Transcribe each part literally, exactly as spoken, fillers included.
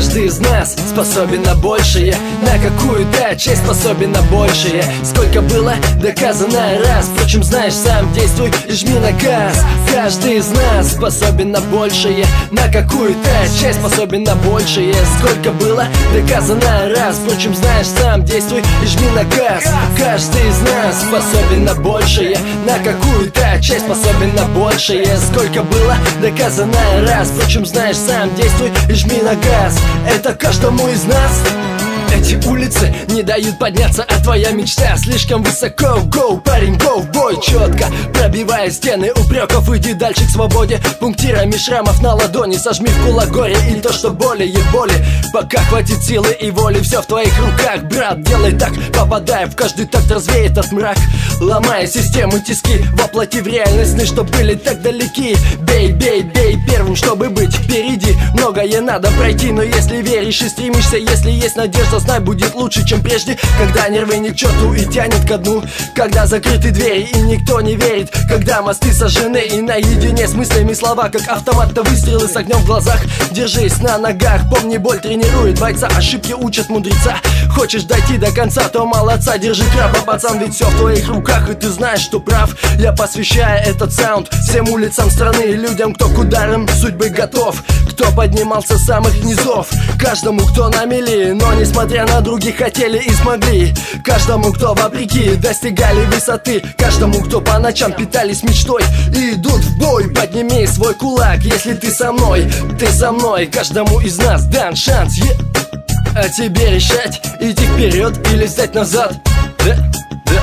Каждый из нас способен на большее, на какую-то часть способен на большее. Сколько было доказано раз, впрочем, знаешь сам, действуй и жми на газ. Каждый из нас способен на большее, на какую-то часть способен на большее. Сколько было доказано раз, впрочем, знаешь сам, действуй и жми на газ. Каждый из нас способен на большее, на какую-то часть способен на большее. Сколько было доказано раз, впрочем, знаешь сам, действуй и жми на газ. Это каждому из нас. Эти улицы не дают подняться, а твоя мечта слишком высоко. Гоу, парень, гоу, в бой, четко пробивая стены упреков, иди дальше к свободе. Пунктирами шрамов на ладони сожми в кулак горе и то, что более боли. Пока хватит силы и воли, все в твоих руках, брат. Делай так, попадая в каждый такт, развей этот мрак, ломая систему тиски, воплоти в реальность сны, что были так далеки. Бей, бей, бей первым, чтобы быть впереди. Многое надо пройти, но если веришь и стремишься, если есть надежда, знай, будет лучше, чем прежде. Когда нервы не к черту и тянет ко дну, когда закрыты двери и никто не верит, когда мосты сожжены и наедине с мыслями слова, как автомат-то выстрелы с огнем в глазах. Держись на ногах, помни, боль тренирует бойца, ошибки учат мудреца. Хочешь дойти до конца, то молодца, держи краба, пацан, ведь все в твоих руках, и ты знаешь, что прав. Я посвящаю этот саунд всем улицам страны, людям, кто к ударам судьбы готов, кто поднимался с самых низов, каждому, кто на мели, но несмотря на других хотели и смогли, каждому, кто вопреки достигали высоты, каждому, кто по ночам питались мечтой и идут в бой. Подними свой кулак, если ты со мной, ты со мной. Каждому из нас дан шанс, yeah. А тебе решать, идти вперед или сдать назад, да, да.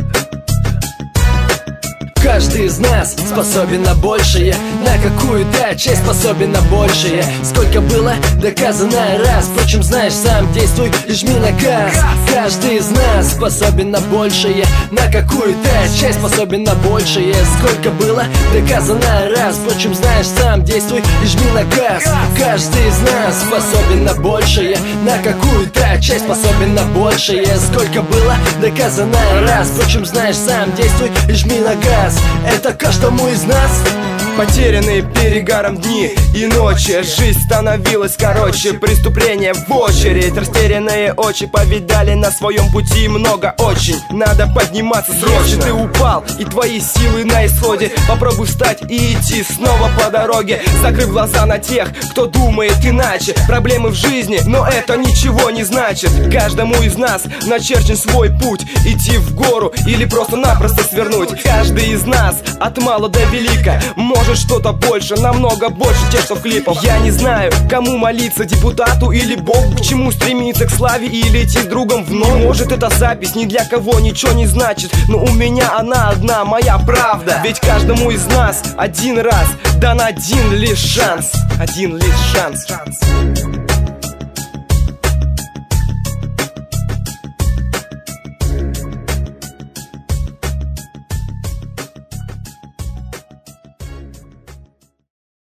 Каждый из нас способен на большее, на какую-то часть способен на большее. Сколько было доказано раз, впрочем, знаешь сам, действуй и жми на газ. Каждый из нас способен на большее, на какую-то часть способен на большее. Сколько было доказано раз, впрочем, знаешь сам, действуй и жми на газ. Каждый из нас способен на большее, на какую-то часть способен на большее. Сколько было доказано раз, впрочем, знаешь сам, действуй и жми на газ. Это каждому из нас. Потерянные перегаром дни и ночи, жизнь становилась короче, преступления в очередь, растерянные очи повидали на своем пути много очень. Надо подниматься срочно. Ты упал, и твои силы на исходе. Попробуй встать и идти снова по дороге, закрыв глаза на тех, кто думает иначе. Проблемы в жизни, но это ничего не значит. Каждому из нас начерчен свой путь, идти в гору или просто-напросто свернуть. Каждый из нас от мала до велика может что-то больше, намного больше тех, что в клипах. Я не знаю, кому молиться, депутату или Богу, к чему стремиться, к славе или идти с другом в ногу. Может, эта запись ни для кого ничего не значит, но у меня она одна, моя правда. Ведь каждому из нас один раз дан один лишь шанс, один лишь шанс.